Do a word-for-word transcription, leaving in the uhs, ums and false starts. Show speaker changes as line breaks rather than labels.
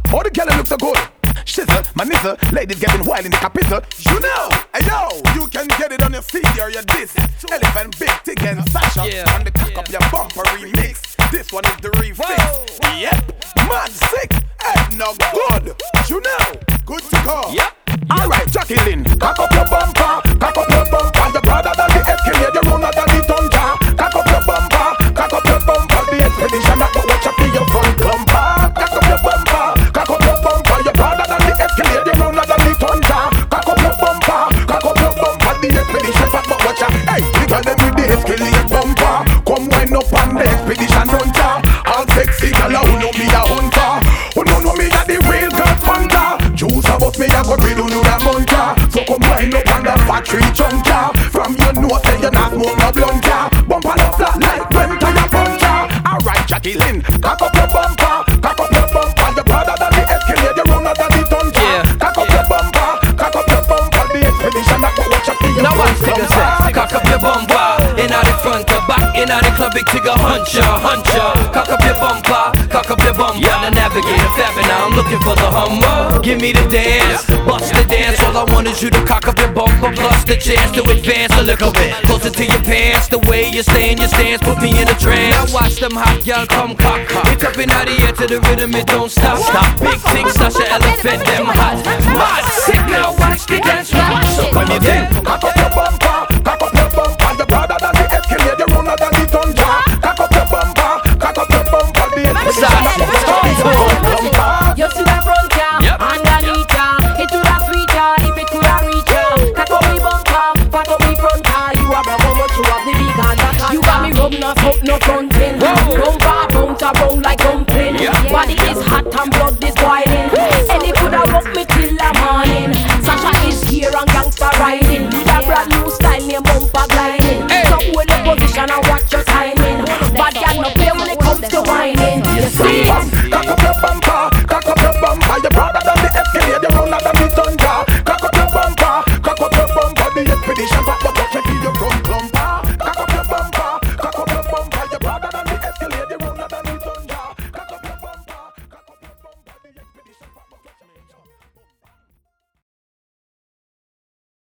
All the girls look so good. Shizzle, my nizzle, ladies getting wild in the capital. You know, hey yo, you can get it on your C D or your disc. Elephant, Big Tick and Sasha yeah. on the cock yeah. up your bumper remix. This one is the refix. Whoa. Yep, man sick, head no good. You know, good to go. Yep. Alright, Jacqueline, cock up your bumper, cock up your bumper. You're broader than the Escalade, you're runner than the Tonja. Cock up your bumper, cock up your bumper. The expedition that go watch up in your front bumper. Cock up your bumper, cock up your bumper. You're broader than the Escalade, you're runner than the Tonja. Cock up your bumper, cock up your bumper. The expedition that go watch up. Hey, we got them with the Escalade bumper. Come wind up on the expedition hunter. All sexy girl who know me a hunter. Who don't know me a the real girl hunter. Choose about me a go riddle you the muncher. So come wind up on the factory junker. From your nose say you not smoke no blunter. Bumper no flat like when tire puncher. Alright Jacqueline, cock up your bumper, cock up your bumper. You're broader than the Escalade, you're runner than the Tonja. Yeah, cock up yeah. your bumper, cock up your bumper. The expedition that go watch up in your
now watch nigga say, cock up your bumper. In out the front or back, in out the club, big tigger huncher, huncher. Cock up your bumper, cock up your bumper. Yeah, the navigator fapping now, I'm looking for the Hummer. Give me the dance, bust the dance. All I want is you to cock up your bumper, plus the chance to advance a little bit closer to your pants. The way you stay in your stance put me in a trance. Now watch them hot y'all come cock. It's up and out of here to the rhythm, it don't stop. Stop, big thing, Sasha elephant, them hot. Mad sick, now watch the dance rock. So come you then,
cock up your bumper, cock up your bumper. You're broader than the Escalade, you're runner than the Tonja. Cock up your bumper, cock up your bumper. The expedition that go watch up in your front bumper.
You see that front ya, underneath ya. It coulda sweet ya, if it coulda reach ya. Cock up me bumper, cock up me front ya. You a brother, but you have the big hand. You got me rub no smoke, no frontin'. Bumper bounce around like dumpling. Body is hot and blood is boiling. And it coulda rock me till the morning. Sasha is here and gangsta riding. With a brand new style named bumper gliding. So hold your position and watch your timing. But y'all no play when it comes to whining. You see it?
Cock up your bumper, cock up your bumper. You're broader than the Escalade, you're runner than